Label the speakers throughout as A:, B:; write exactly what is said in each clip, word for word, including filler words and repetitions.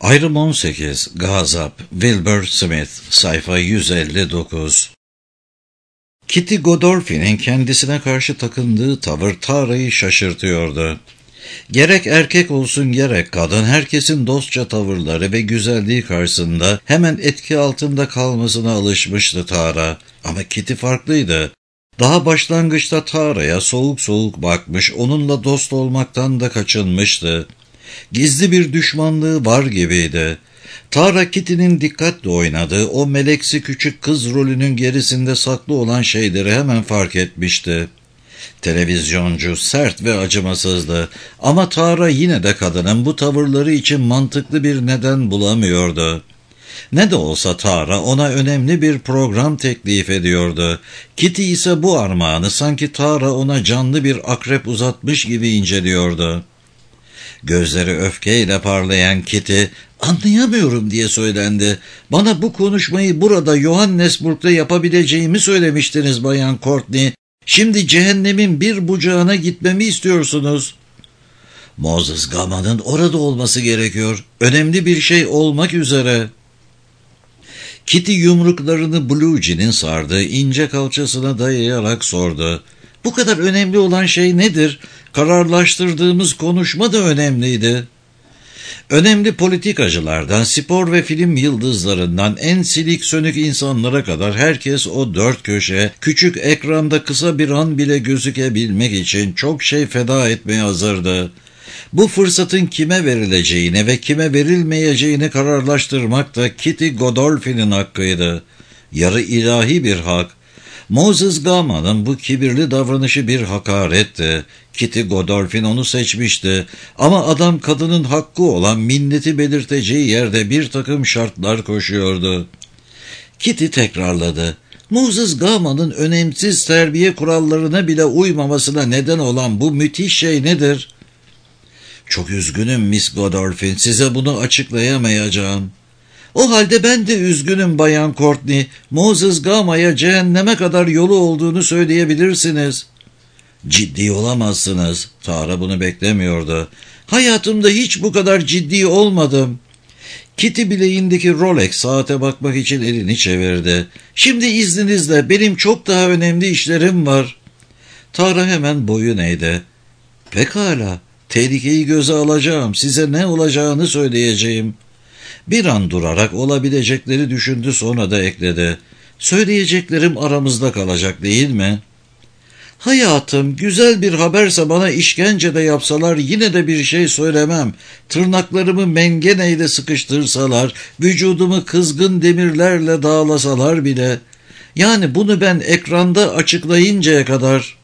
A: Ayrım on sekiz, Gazap, Wilbur Smith, sayfa yüz elli dokuz. Kitty Godolphin'in kendisine karşı takındığı tavır Tara'yı şaşırtıyordu. Gerek erkek olsun gerek kadın, herkesin dostça tavırları ve güzelliği karşısında hemen etki altında kalmasına alışmıştı Tara. Ama Kitty farklıydı. Daha başlangıçta Tara'ya soğuk soğuk bakmış, onunla dost olmaktan da kaçınmıştı. Gizli bir düşmanlığı var gibiydi. Tara, Kitty'nin dikkatle oynadığı o meleksi küçük kız rolünün gerisinde saklı olan şeyleri hemen fark etmişti. Televizyoncu sert ve acımasızdı ama Tara yine de kadının bu tavırları için mantıklı bir neden bulamıyordu. Ne de olsa Tara ona önemli bir program teklif ediyordu. Kitty ise bu armağanı sanki Tara ona canlı bir akrep uzatmış gibi inceliyordu. Gözleri öfkeyle parlayan Kitty, "Anlayamıyorum," diye söylendi. "Bana bu konuşmayı burada Johannesburg'da yapabileceğimi söylemiştiniz Bayan Courtney. Şimdi cehennemin bir bucağına gitmemi istiyorsunuz." "Moses Gama'nın orada olması gerekiyor. Önemli bir şey olmak üzere." Kitty yumruklarını Blue Jean'in sardığı ince kalçasına dayayarak sordu. "Bu kadar önemli olan şey nedir? Kararlaştırdığımız konuşma da önemliydi." Önemli politikacılardan, spor ve film yıldızlarından en silik sönük insanlara kadar herkes o dört köşe, küçük ekranda kısa bir an bile gözükebilmek için çok şey feda etmeye hazırdı. Bu fırsatın kime verileceğini ve kime verilmeyeceğini kararlaştırmak da Kitty Godolphin'in hakkıydı. Yarı ilahi bir hak. Moses Gama'nın bu kibirli davranışı bir hakaretti. Kitty Godolphin onu seçmişti ama adam kadının hakkı olan minneti belirteceği yerde bir takım şartlar koşuyordu. Kitty tekrarladı. "Moses Gama'nın önemsiz terbiye kurallarına bile uymamasına neden olan bu müthiş şey nedir?" "Çok üzgünüm Miss Godolphin, size bunu açıklayamayacağım." "O halde ben de üzgünüm Bayan Courtney. Moses Gama'ya cehenneme kadar yolu olduğunu söyleyebilirsiniz." "Ciddi olamazsınız." Tara bunu beklemiyordu. "Hayatımda hiç bu kadar ciddi olmadım." Kitty bileğindeki Rolex saate bakmak için elini çevirdi. "Şimdi izninizle, benim çok daha önemli işlerim var." Tara hemen boyun eğdi. "Pekala, tehlikeyi göze alacağım. Size ne olacağını söyleyeceğim." Bir an durarak olabilecekleri düşündü, sonra da ekledi. "Söyleyeceklerim aramızda kalacak, değil mi?" "Hayatım, güzel bir haberse bana işkence de yapsalar yine de bir şey söylemem. Tırnaklarımı mengeneyle sıkıştırsalar, vücudumu kızgın demirlerle dağlasalar bile. Yani bunu ben ekranda açıklayıncaya kadar."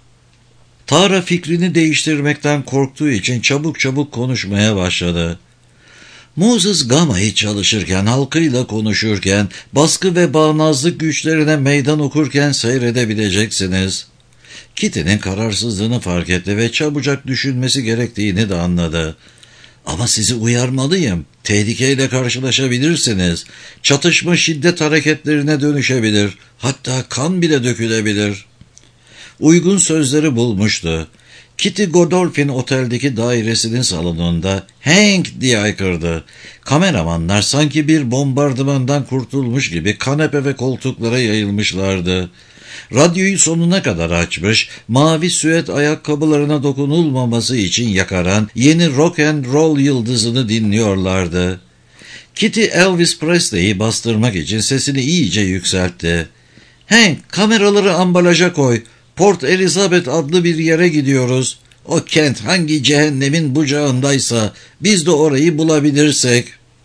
A: Tara fikrini değiştirmekten korktuğu için çabuk çabuk konuşmaya başladı. "Moses Gama'yı çalışırken, halkıyla konuşurken, baskı ve bağnazlık güçlerine meydan okurken seyredebileceksiniz." Kitty'nin kararsızlığını fark etti ve çabucak düşünmesi gerektiğini de anladı. "Ama sizi uyarmalıyım. Tehlikeyle karşılaşabilirsiniz. Çatışma şiddet hareketlerine dönüşebilir. Hatta kan bile dökülebilir." Uygun sözleri bulmuştu. Kitty Godolphin oteldeki dairesinin salonunda "Hank!" diye haykırdı. Kameramanlar sanki bir bombardımandan kurtulmuş gibi kanepe ve koltuklara yayılmışlardı. Radyoyu sonuna kadar açmış, mavi süet ayakkabılarına dokunulmaması için yakaran yeni rock and roll yıldızını dinliyorlardı. Kitty Elvis Presley'i bastırmak için sesini iyice yükseltti. "Hank, kameraları ambalaja koy. Port Elizabeth adlı bir yere gidiyoruz. O kent hangi cehennemin bucağındaysa biz de orayı bulabilirsek."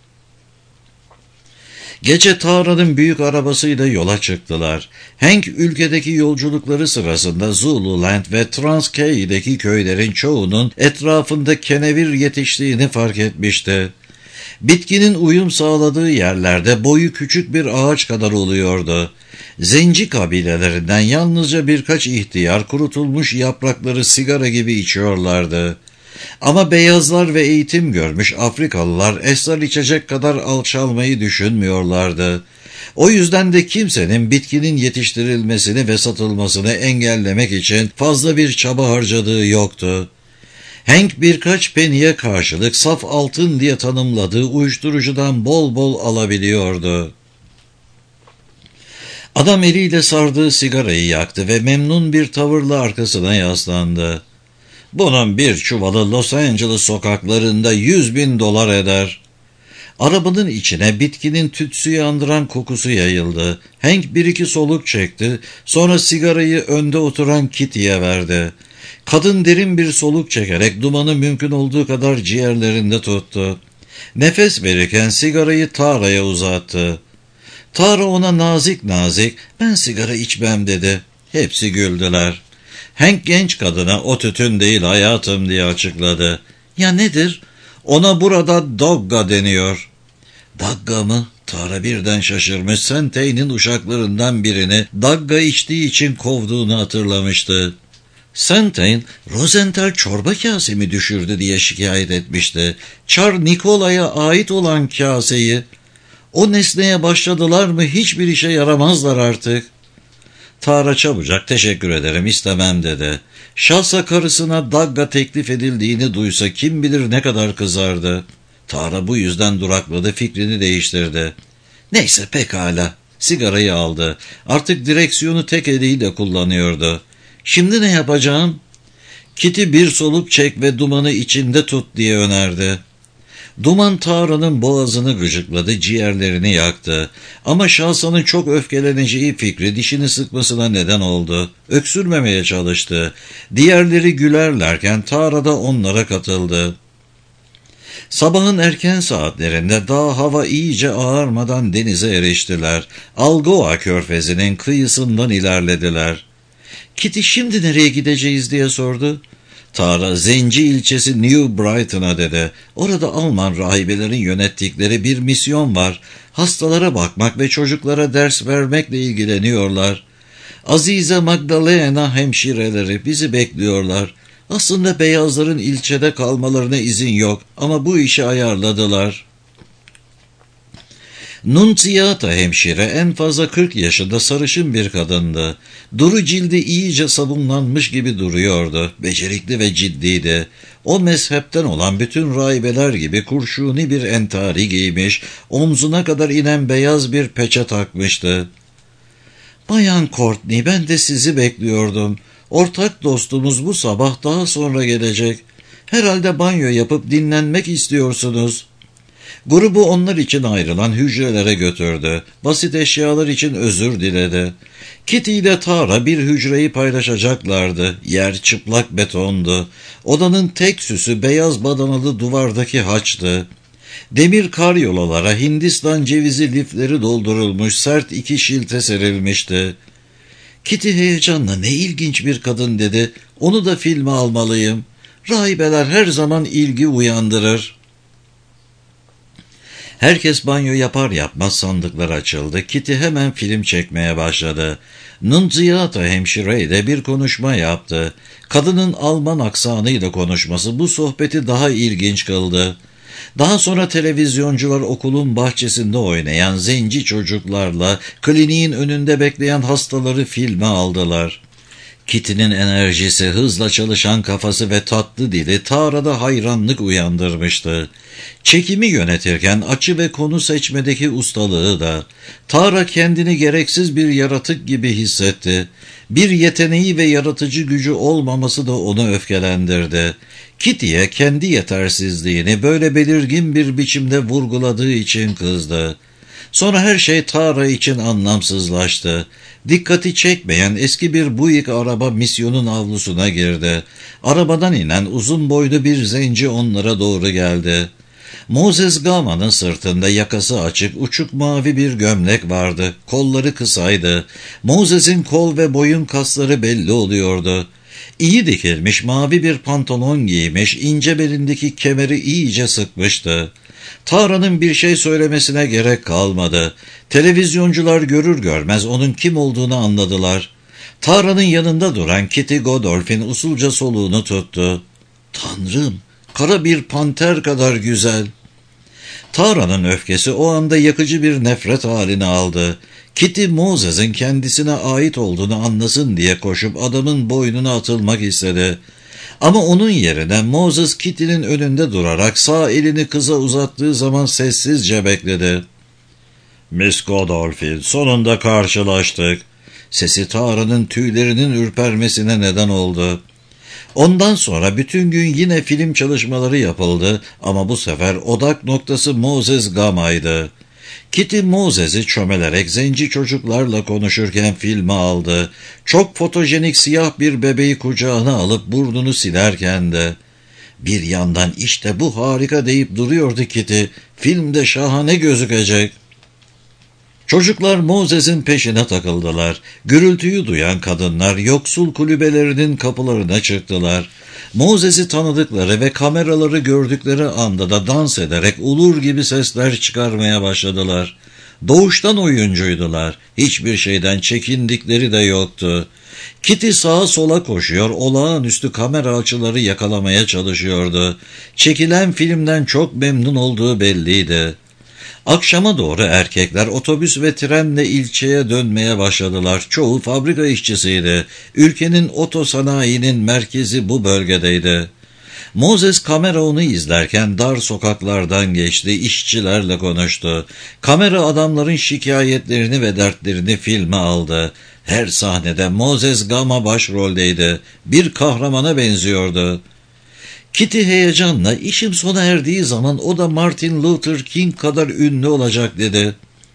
A: Gece Tara'nın büyük arabasıyla yola çıktılar. Hank ülkedeki yolculukları sırasında Zululand ve Transkei'deki köylerin çoğunun etrafında kenevir yetiştiğini fark etmişti. Bitkinin uyum sağladığı yerlerde boyu küçük bir ağaç kadar oluyordu. Zenci kabilelerinden yalnızca birkaç ihtiyar kurutulmuş yaprakları sigara gibi içiyorlardı. Ama beyazlar ve eğitim görmüş Afrikalılar esrar içecek kadar alçalmayı düşünmüyorlardı. O yüzden de kimsenin bitkinin yetiştirilmesini ve satılmasını engellemek için fazla bir çaba harcadığı yoktu. Hank birkaç peniye karşılık saf altın diye tanımladığı uyuşturucudan bol bol alabiliyordu. Adam eliyle sardığı sigarayı yaktı ve memnun bir tavırla arkasına yaslandı. Bunun bir çuvalı Los Angeles sokaklarında yüz bin dolar eder. Arabanın içine bitkinin tütsüyü andıran kokusu yayıldı. Hank bir iki soluk çekti, sonra sigarayı önde oturan Kitty'ye verdi. Kadın derin bir soluk çekerek dumanı mümkün olduğu kadar ciğerlerinde tuttu. Nefes verirken sigarayı Tara'ya uzattı. Tara ona nazik nazik, "Ben sigara içmem," dedi. Hepsi güldüler. Hank genç kadına "O tütün değil hayatım," diye açıkladı. "Ya nedir?" "Ona burada dogga deniyor." "Dagga mı?" Tara birden şaşırmış. Santane'in uşaklarından birini dagga içtiği için kovduğunu hatırlamıştı. Santane, Rosenthal çorba kasemi düşürdü diye şikayet etmişti. Çar Nikola'ya ait olan kaseyi. O nesneye başladılar mı hiçbir işe yaramazlar artık. Tara çabucak "Teşekkür ederim, istemem," dedi. Şahsa karısına dagga teklif edildiğini duysa kim bilir ne kadar kızardı. Tara bu yüzden durakladı, fikrini değiştirdi. "Neyse, pekala." Sigarayı aldı. Artık direksiyonu tek eliyle kullanıyordu. "Şimdi ne yapacağım?" "Kitty, bir soluk çek ve dumanı içinde tut," diye önerdi. Duman Tara'nın boğazını gıcıkladı, ciğerlerini yaktı. Ama Şahsa'nın çok öfkeleneceği fikri dişini sıkmasına neden oldu. Öksürmemeye çalıştı. Diğerleri gülerlerken Tara da onlara katıldı. Sabahın erken saatlerinde daha hava iyice ağarmadan denize eriştiler. Algoa körfezinin kıyısından ilerlediler. "Kitty, şimdi nereye gideceğiz?" diye sordu. Tara, "Zenci ilçesi New Brighton'a," dedi. "Orada Alman rahibelerin yönettikleri bir misyon var. Hastalara bakmak ve çocuklara ders vermekle ilgileniyorlar. Azize Magdalena hemşireleri bizi bekliyorlar. Aslında beyazların ilçede kalmalarına izin yok ama bu işi ayarladılar." Nunziata hemşire en fazla kırk yaşında sarışın bir kadındı. Duru cildi iyice sabunlanmış gibi duruyordu. Becerikli ve ciddiydi. O mezhepten olan bütün rahibeler gibi kurşuni bir entari giymiş, omzuna kadar inen beyaz bir peçe takmıştı. "Bayan Courtney, ben de sizi bekliyordum. Ortak dostumuz bu sabah daha sonra gelecek. Herhalde banyo yapıp dinlenmek istiyorsunuz." Grubu onlar için ayrılan hücrelere götürdü. Basit eşyalar için özür diledi. Kitty ile Tara bir hücreyi paylaşacaklardı. Yer çıplak betondu. Odanın tek süsü beyaz badanalı duvardaki haçtı. Demir karyolalara Hindistan cevizi lifleri doldurulmuş sert iki şilte serilmişti. Kitty heyecanla "Ne ilginç bir kadın," dedi. "Onu da filme almalıyım. Rahibeler her zaman ilgi uyandırır." Herkes banyo yapar yapmaz sandıklar açıldı. Kitty hemen film çekmeye başladı. Nunziata hemşire de bir konuşma yaptı. Kadının Alman aksanıyla konuşması bu sohbeti daha ilginç kıldı. Daha sonra televizyoncular okulun bahçesinde oynayan zenci çocuklarla kliniğin önünde bekleyen hastaları filme aldılar. Kitty'nin enerjisi, hızla çalışan kafası ve tatlı dili Tara'da hayranlık uyandırmıştı. Çekimi yönetirken açı ve konu seçmedeki ustalığı da. Tara kendini gereksiz bir yaratık gibi hissetti. Bir yeteneği ve yaratıcı gücü olmaması da onu öfkelendirdi. Kitty'ye kendi yetersizliğini böyle belirgin bir biçimde vurguladığı için kızdı. Sonra her şey Tara için anlamsızlaştı. Dikkati çekmeyen eski bir Buick araba misyonun avlusuna girdi. Arabadan inen uzun boylu bir zenci onlara doğru geldi. Moses Gama'nın sırtında yakası açık, uçuk mavi bir gömlek vardı. Kolları kısaydı. Moses'in kol ve boyun kasları belli oluyordu. İyi dikilmiş mavi bir pantolon giymiş, ince belindeki kemeri iyice sıkmıştı. Tara'nın bir şey söylemesine gerek kalmadı. Televizyoncular görür görmez onun kim olduğunu anladılar. Tara'nın yanında duran Kitty Godolphin usulca soluğunu tuttu. "Tanrım, kara bir panter kadar güzel." Tara'nın öfkesi o anda yakıcı bir nefret halini aldı. Kitty, Moses'in kendisine ait olduğunu anlasın diye koşup adamın boynuna atılmak istedi. Ama onun yerine Moses Kitty'nin önünde durarak sağ elini kıza uzattığı zaman sessizce bekledi. ''Miss Godolphin, sonunda karşılaştık.'' Sesi Tara'nın tüylerinin ürpermesine neden oldu. Ondan sonra bütün gün yine film çalışmaları yapıldı ama bu sefer odak noktası Moses Gama'ydı. Kitty Moses'i çömelerek zenci çocuklarla konuşurken filme aldı. Çok fotojenik siyah bir bebeği kucağına alıp burnunu silerken de. Bir yandan işte bu harika deyip duruyordu Kitty. Filmde şahane gözükecek. Çocuklar Moses'in peşine takıldılar. Gürültüyü duyan kadınlar yoksul kulübelerinin kapılarına çıktılar. Moses'i tanıdıkları ve kameraları gördükleri anda da dans ederek ulur gibi sesler çıkarmaya başladılar. Doğuştan oyuncuydular. Hiçbir şeyden çekindikleri de yoktu. Kitty sağa sola koşuyor, olağanüstü kamera açıları yakalamaya çalışıyordu. Çekilen filmden çok memnun olduğu belliydi. Akşama doğru erkekler otobüs ve trenle ilçeye dönmeye başladılar. Çoğu fabrika işçisiydi. Ülkenin otosanayinin merkezi bu bölgedeydi. Moses kamera onu izlerken dar sokaklardan geçti, işçilerle konuştu. Kamera adamların şikayetlerini ve dertlerini filme aldı. Her sahnede Moses Gama başroldeydi. Bir kahramana benziyordu. Kitty heyecanla işim sona erdiği zaman o da Martin Luther King kadar ünlü olacak dedi.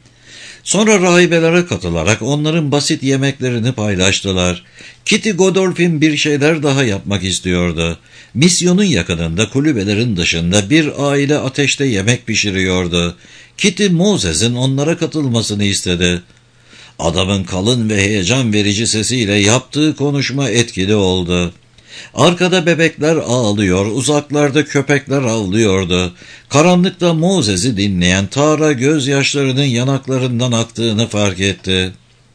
A: Sonra rahibelere katılarak onların basit yemeklerini paylaştılar. Kitty Godolphin bir şeyler daha yapmak istiyordu. Misyonun yakınında kulübelerin dışında bir aile ateşte yemek pişiriyordu. Kitty Moses'in onlara katılmasını istedi. Adamın kalın ve heyecan verici sesiyle yaptığı konuşma etkili oldu. Arkada bebekler ağlıyor, uzaklarda köpekler avlıyordu. Karanlıkta Moses'i dinleyen Tara gözyaşlarının yanaklarından aktığını fark etti.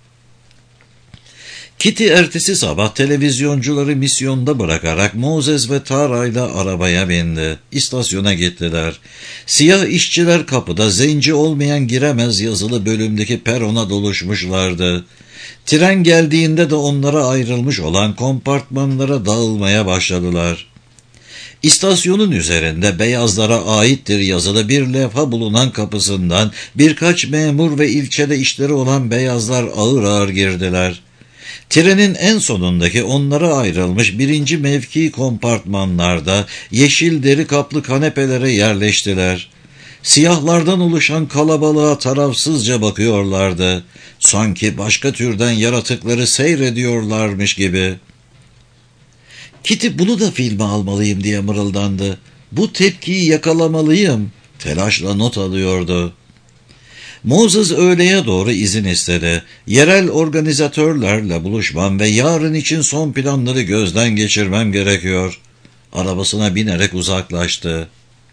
A: Kitty ertesi sabah televizyoncuları misyonda bırakarak Moses ve Tara ile arabaya bindi. İstasyona gittiler. Siyah işçiler kapıda zenci olmayan giremez yazılı bölümdeki perona doluşmuşlardı. Tren geldiğinde de onlara ayrılmış olan kompartmanlara dağılmaya başladılar. İstasyonun üzerinde beyazlara aittir yazılı bir levha bulunan kapısından birkaç memur ve ilçede işleri olan beyazlar ağır ağır girdiler. Trenin en sonundaki onlara ayrılmış birinci mevki kompartmanlarda yeşil deri kaplı kanepelere yerleştiler. Siyahlardan oluşan kalabalığa tarafsızca bakıyorlardı. Sanki başka türden yaratıkları seyrediyorlarmış gibi. Kitty bunu da filme almalıyım diye mırıldandı. Bu tepkiyi yakalamalıyım. Telaşla not alıyordu. Moses öğleye doğru izin istedi. Yerel organizatörlerle buluşmam ve yarın için son planları gözden geçirmem gerekiyor. Arabasına binerek uzaklaştı.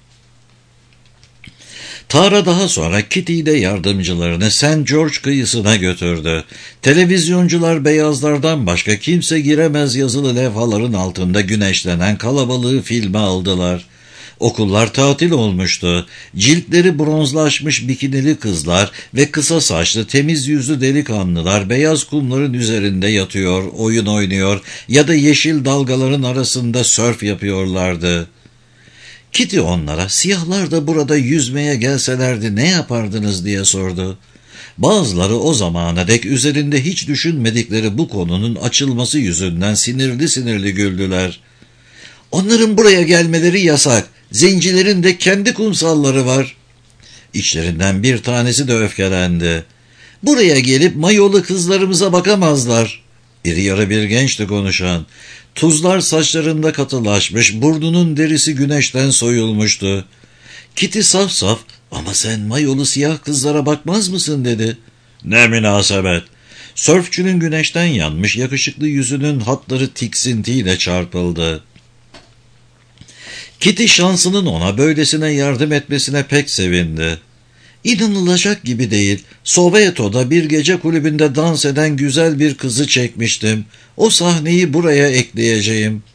A: Tara daha sonra Kitty ile yardımcılarını Saint George kıyısına götürdü. Televizyoncular beyazlardan başka kimse giremez yazılı levhaların altında güneşlenen kalabalığı filme aldılar. Okullar tatil olmuştu. Ciltleri bronzlaşmış bikinili kızlar ve kısa saçlı temiz yüzlü delikanlılar beyaz kumların üzerinde yatıyor, oyun oynuyor ya da yeşil dalgaların arasında sörf yapıyorlardı. Kitty onlara siyahlar da burada yüzmeye gelselerdi ne yapardınız diye sordu. Bazıları o zamana dek üzerinde hiç düşünmedikleri bu konunun açılması yüzünden sinirli sinirli güldüler. Onların buraya gelmeleri yasak. Zencilerin de kendi kumsalları var. İçlerinden bir tanesi de öfkelendi. Buraya gelip mayolu kızlarımıza bakamazlar. İri yarı bir gençti konuşan. Tuzlar saçlarında katılaşmış, burnunun derisi güneşten soyulmuştu. Kitty saf saf, ama sen mayolu siyah kızlara bakmaz mısın dedi. Ne münasebet. Sörfçünün güneşten yanmış yakışıklı yüzünün hatları tiksintiyle çarpıldı. Kitty şansının ona böylesine yardım etmesine pek sevindi. İnanılacak gibi değil. Soveto'da bir gece kulübünde dans eden güzel bir kızı çekmiştim. O sahneyi buraya ekleyeceğim.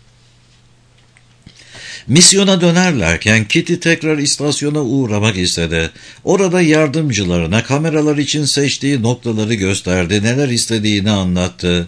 A: Misyona dönerlerken Kitty tekrar istasyona uğramak istedi. Orada yardımcılarına kameralar için seçtiği noktaları gösterdi, neler istediğini anlattı.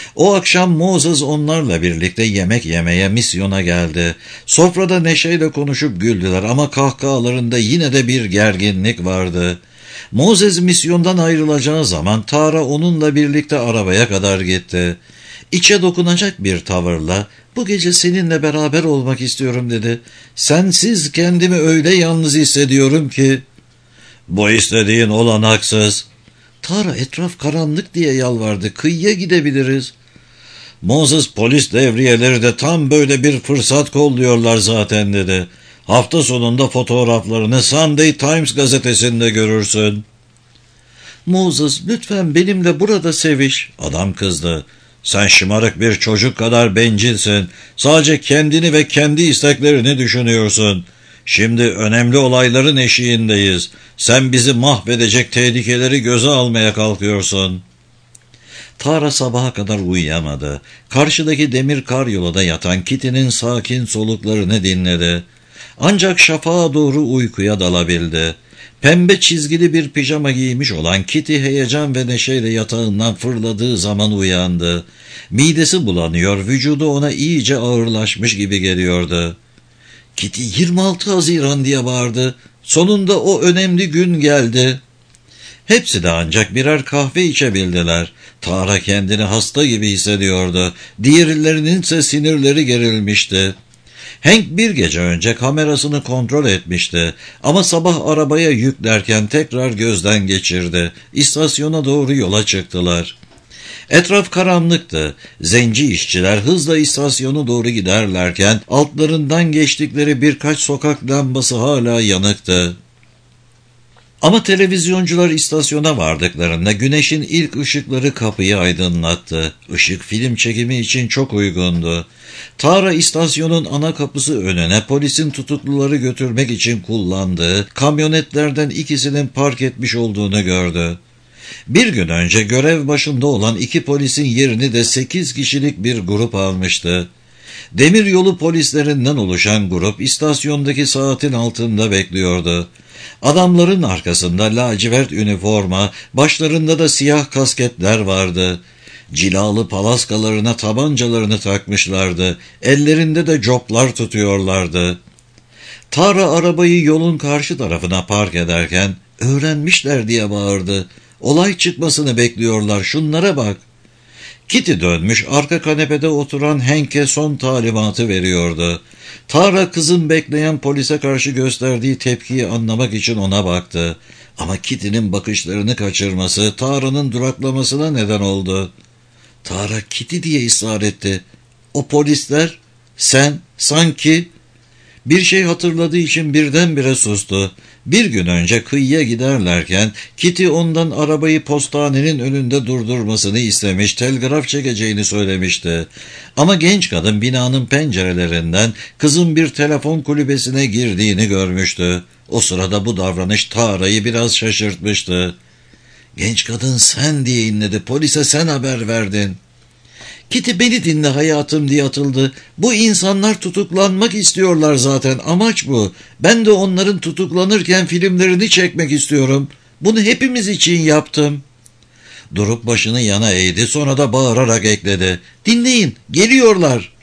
A: O akşam Moses onlarla birlikte yemek yemeye misyona geldi. Sofrada neşeyle konuşup güldüler ama kahkahalarında yine de bir gerginlik vardı. Moses misyondan ayrılacağı zaman Tara onunla birlikte arabaya kadar gitti. İçe dokunacak bir tavırla "Bu gece seninle beraber olmak istiyorum" dedi. "Sensiz kendimi öyle yalnız hissediyorum ki." "Bu istediğin olanaksız." Tara etraf karanlık diye yalvardı. "Kıyıya gidebiliriz." "Moses, polis devriyeleri de tam böyle bir fırsat kolluyorlar zaten" dedi. "Hafta sonunda fotoğraflarını Sunday Times gazetesinde görürsün." "Moses, lütfen benimle burada seviş." Adam kızdı. "Sen şımarık bir çocuk kadar bencilsin. Sadece kendini ve kendi isteklerini düşünüyorsun. Şimdi önemli olayların eşiğindeyiz. Sen bizi mahvedecek tehlikeleri göze almaya kalkıyorsun." Tara sabaha kadar uyuyamadı. Karşıdaki demir karyolada yatan Kitty'nin sakin soluklarını dinledi. Ancak şafağa doğru uykuya dalabildi. Pembe çizgili bir pijama giymiş olan Kitty heyecan ve neşeyle yatağından fırladığı zaman uyandı. Midesi bulanıyor, vücudu ona iyice ağırlaşmış gibi geliyordu. Kitty yirmi altı Haziran diye bağırdı. Sonunda o önemli gün geldi. Hepsi de ancak birer kahve içebildiler. Tara kendini hasta gibi hissediyordu. Diğerlerinin ise sinirleri gerilmişti. Hank bir gece önce kamerasını kontrol etmişti ama sabah arabaya yüklerken tekrar gözden geçirdi. İstasyona doğru yola çıktılar. Etraf karanlıktı. Zenci işçiler hızla istasyona doğru giderlerken altlarından geçtikleri birkaç sokak lambası hala yanıktı. Ama televizyoncular istasyona vardıklarında güneşin ilk ışıkları kapıyı aydınlattı. Işık film çekimi için çok uygundu. Tara istasyonun ana kapısı önüne polisin tutukluları götürmek için kullandığı kamyonetlerden ikisinin park etmiş olduğunu gördü. Bir gün önce görev başında olan iki polisin yerini de sekiz kişilik bir grup almıştı. Demiryolu polislerinden oluşan grup istasyondaki saatin altında bekliyordu. Adamların arkasında lacivert üniforma, başlarında da siyah kasketler vardı. Cilalı palaskalarına tabancalarını takmışlardı. Ellerinde de coplar tutuyorlardı. Tara arabayı yolun karşı tarafına park ederken "Öğrenmişler" diye bağırdı. "Olay çıkmasını bekliyorlar, şunlara bak." Kitty dönmüş arka kanepede oturan Hank'e son talimatı veriyordu. Tara kızın bekleyen polise karşı gösterdiği tepkiyi anlamak için ona baktı. Ama Kitty'nin bakışlarını kaçırması Tara'nın duraklamasına neden oldu. Tara Kitty diye ısrar etti. "O polisler, sen, sanki..." Bir şey hatırladığı için birdenbire sustu. Bir gün önce kıyıya giderlerken Kitty ondan arabayı postanenin önünde durdurmasını istemiş, telgraf çekeceğini söylemişti. Ama genç kadın binanın pencerelerinden kızın bir telefon kulübesine girdiğini görmüştü. O sırada bu davranış Tara'yı biraz şaşırtmıştı. Genç kadın "sen" diye inledi. "Polise sen haber verdin." Kitty "beni dinle hayatım" diye atıldı. "Bu insanlar tutuklanmak istiyorlar zaten. Amaç bu. Ben de onların tutuklanırken filmlerini çekmek istiyorum. Bunu hepimiz için yaptım." Durup başını yana eğdi, sonra da bağırarak ekledi. "Dinleyin, geliyorlar."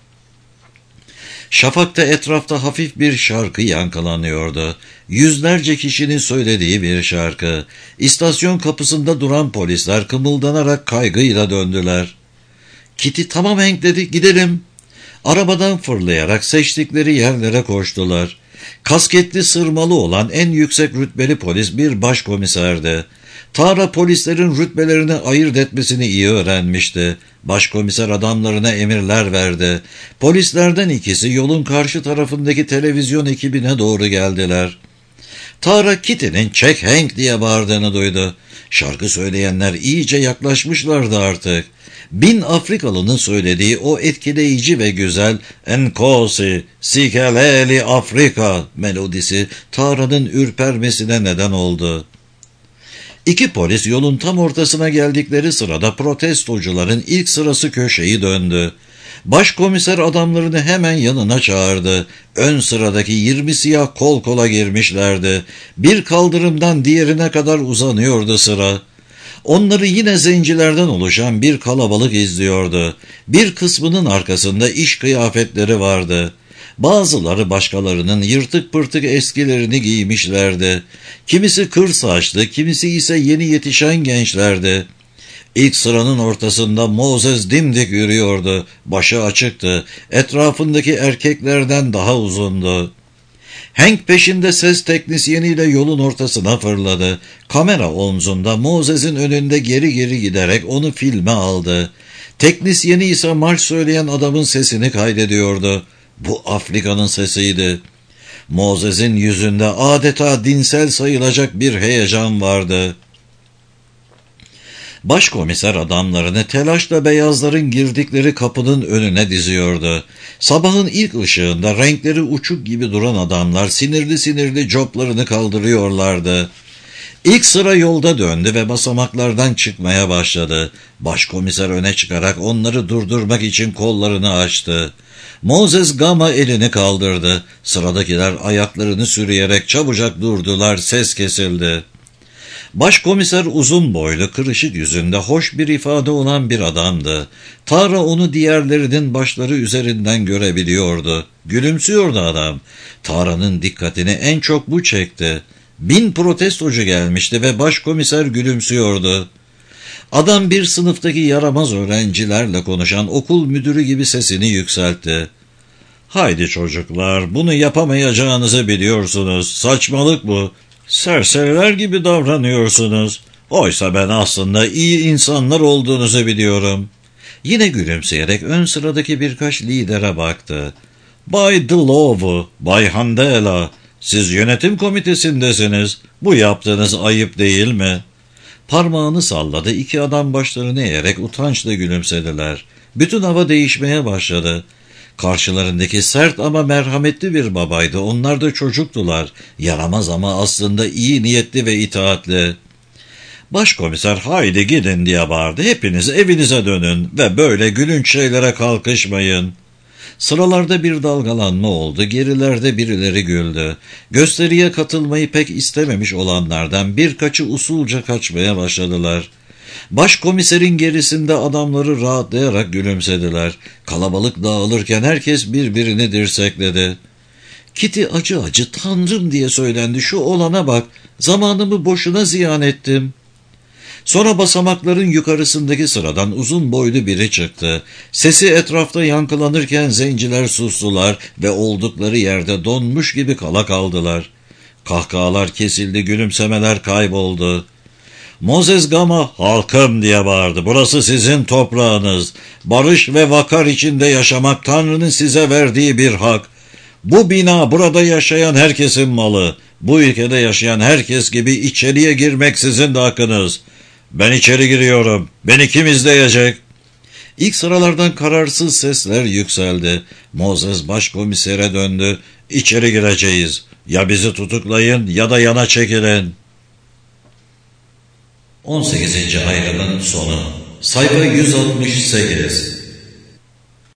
A: Şafakta etrafta hafif bir şarkı yankılanıyordu. Yüzlerce kişinin söylediği bir şarkı. İstasyon kapısında duran polisler kımıldanarak kaygıyla döndüler. Kitty "tamam Hank" dedi, "gidelim." Arabadan fırlayarak seçtikleri yerlere koştular. Kasketli sırmalı olan en yüksek rütbeli polis bir başkomiserdi. Tara polislerin rütbelerini ayırt etmesini iyi öğrenmişti. Başkomiser adamlarına emirler verdi. Polislerden ikisi yolun karşı tarafındaki televizyon ekibine doğru geldiler. Tara Kitty'nin "çek Hank" diye bağırdığını duydu. Şarkı söyleyenler iyice yaklaşmışlardı artık. Bin Afrikalının söylediği o etkileyici ve güzel "Nkosi, Sikeleli Afrika" melodisi Tara'nın ürpermesine neden oldu. İki polis yolun tam ortasına geldikleri sırada protestocuların ilk sırası köşeyi döndü. Başkomiser adamlarını hemen yanına çağırdı. Ön sıradaki yirmi siyah kol kola girmişlerdi. Bir kaldırımdan diğerine kadar uzanıyordu sıra. Onları yine zencilerden oluşan bir kalabalık izliyordu. Bir kısmının arkasında iş kıyafetleri vardı. Bazıları başkalarının yırtık pırtık eskilerini giymişlerdi. Kimisi kır saçlı, kimisi ise yeni yetişen gençlerdi. İlk sıranın ortasında Moses dimdik yürüyordu. Başı açıktı. Etrafındaki erkeklerden daha uzundu. Hank peşinde ses teknisyeniyle yolun ortasına fırladı. Kamera omzunda Moses'in önünde geri geri giderek onu filme aldı. Teknisyeni ise marş söyleyen adamın sesini kaydediyordu. Bu Afrika'nın sesiydi. Moses'in yüzünde adeta dinsel sayılacak bir heyecan vardı. Başkomiser adamlarını telaşla beyazların girdikleri kapının önüne diziyordu. Sabahın ilk ışığında renkleri uçuk gibi duran adamlar sinirli sinirli coplarını kaldırıyorlardı. İlk sıra yolda döndü ve basamaklardan çıkmaya başladı. Başkomiser öne çıkarak onları durdurmak için kollarını açtı. Moses Gama elini kaldırdı. Sıradakiler ayaklarını sürüyerek çabucak durdular, ses kesildi. Başkomiser uzun boylu, kırışık yüzünde hoş bir ifade olan bir adamdı. Tara onu diğerlerinin başları üzerinden görebiliyordu. Gülümsüyordu adam. Tara'nın dikkatini en çok bu çekti. Bin protestocu gelmişti ve başkomiser gülümsüyordu. Adam bir sınıftaki yaramaz öğrencilerle konuşan okul müdürü gibi sesini yükseltti. "Haydi çocuklar, bunu yapamayacağınızı biliyorsunuz. Saçmalık bu. Serseriler gibi davranıyorsunuz. Oysa ben aslında iyi insanlar olduğunuzu biliyorum." Yine gülümseyerek ön sıradaki birkaç lidere baktı. "Bay Dlovu, Bay Handela, siz yönetim komitesindesiniz. Bu yaptığınız ayıp değil mi?" Parmağını salladı. İki adam başlarını eğerek utançla gülümsediler. Bütün hava değişmeye başladı. Karşılarındaki sert ama merhametli bir babaydı. Onlar da çocuktular. Yaramaz ama aslında iyi niyetli ve itaatli. Başkomiser "Haydi gidin" diye bağırdı. "Hepiniz evinize dönün ve böyle gülünç şeylere kalkışmayın." Sıralarda bir dalgalanma oldu. Gerilerde birileri güldü. Gösteriye katılmayı pek istememiş olanlardan birkaçı usulca kaçmaya başladılar. Başkomiserin gerisinde adamları rahatlayarak gülümsediler. Kalabalık dağılırken herkes birbirini dirsekledi. Kitty acı acı "Tanrım" diye söylendi. "Şu olana bak, zamanımı boşuna ziyan ettim." Sonra basamakların yukarısındaki sıradan uzun boylu biri çıktı. Sesi etrafta yankılanırken zenciler sustular ve oldukları yerde donmuş gibi kala kaldılar. Kahkahalar kesildi, gülümsemeler kayboldu. Moses Gama "Halkım" diye bağırdı. "Burası sizin toprağınız. Barış ve vakar içinde yaşamak Tanrı'nın size verdiği bir hak. Bu bina burada yaşayan herkesin malı. Bu ülkede yaşayan herkes gibi içeriye girmek sizin de hakkınız. Ben içeri giriyorum. Beni kim izleyecek?" İlk sıralardan kararsız sesler yükseldi. Moses başkomisere döndü. "İçeri gireceğiz. Ya bizi tutuklayın ya da yana çekilin." on sekizinci ayrımın sonu. Sayfa yüz altmış sekiz.